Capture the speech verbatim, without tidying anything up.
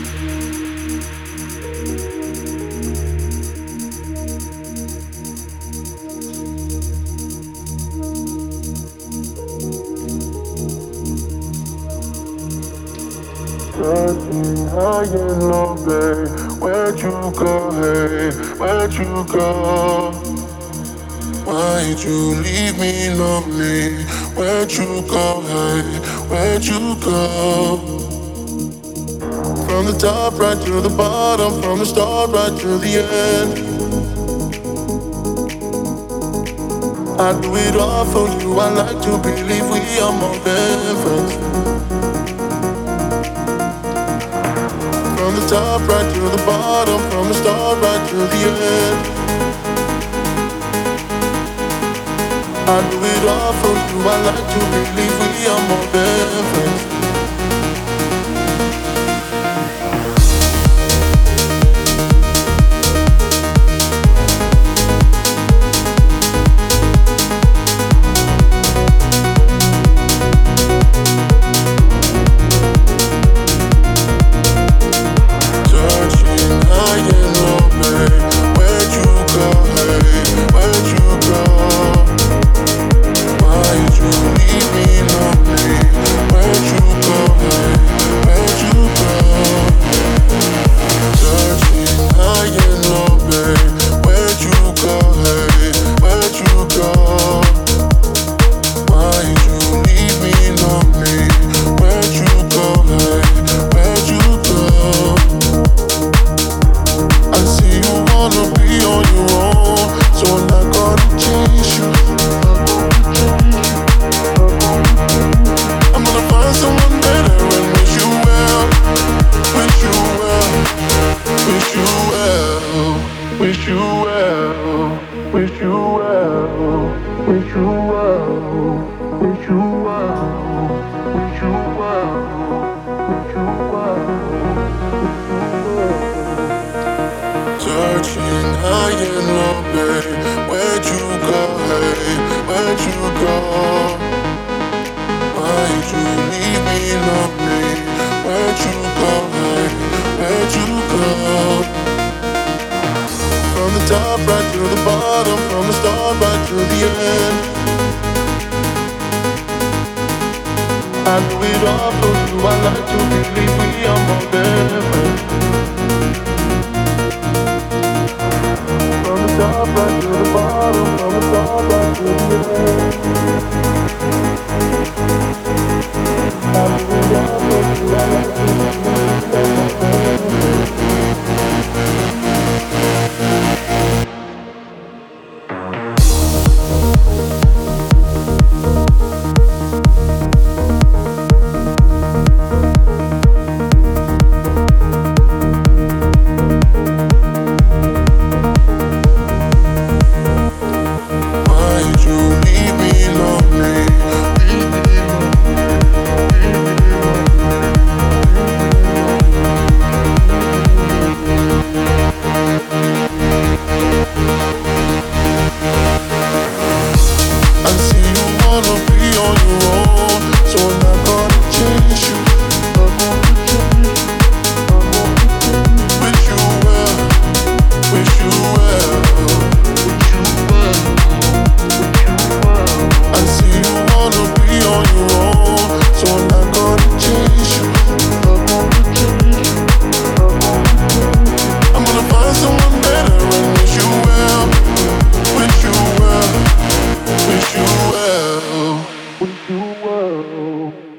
Searching high and low, babe. Where'd you go, hey? Where'd you go? Why'd you leave me lonely? Where'd you go, hey? Where'd you go? From the top right to the bottom, from the start right to the end. I do it all for you. I like to believe we are more than friends. From the top right to the bottom, from the start right to the end. I do it all for you. I like to believe we are more than friends. Wish you well, wish you well, wish you well, wish you well, wish you well, wish you well, searching high and low, babe. Where'd you go, hey? Where'd you go? Why'd you leave me lonely? Where'd you go, hey? Where'd you go? From the top right to the bottom, from the start right to the end. I do it all for you. I like to believe we are more than friends. From the top right to the bottom, from the start right to the end. I do it all for you. I like to believe we are more than friends. Wish you well.